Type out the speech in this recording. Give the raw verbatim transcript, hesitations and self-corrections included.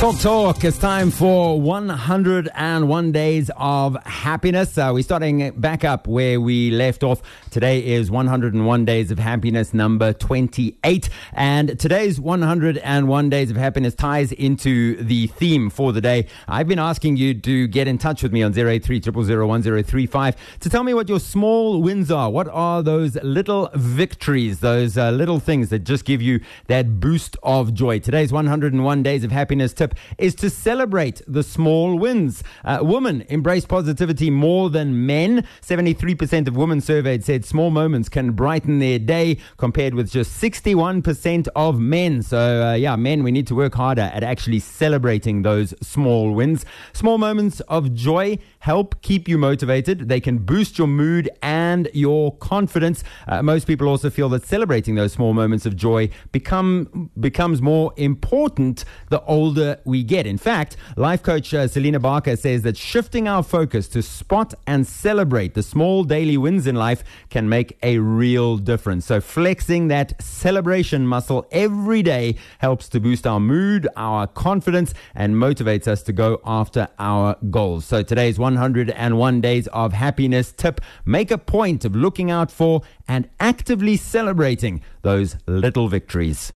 Talk Talk. It's time for one hundred one Days of Happiness. Uh, we're starting back up where we left off. Today is one hundred one Days of Happiness number twenty-eight. And today's one hundred one Days of Happiness ties into the theme for the day. I've been asking you to get in touch with me on zero eight three, zero zero zero, one zero three five to tell me what your small wins are. What are those little victories, those uh, little things that just give you that boost of joy? Today's one hundred one Days of Happiness tip is to celebrate the small wins. Uh, women embrace positivity more than men. seventy-three percent of women surveyed said small moments can brighten their day, compared with just sixty-one percent of men. So, uh, yeah, men, we need to work harder at actually celebrating those small wins. Small moments of joy help keep you motivated. They can boost your mood and your confidence. Uh, most people also feel that celebrating those small moments of joy become becomes more important the older we get. In fact, life coach uh, Selena Barker says that shifting our focus to spot and celebrate the small daily wins in life can make a real difference. So flexing that celebration muscle every day helps to boost our mood, our confidence, and motivates us to go after our goals. So today's one hundred one Days of Happiness tip: make a point of looking out for and actively celebrating those little victories.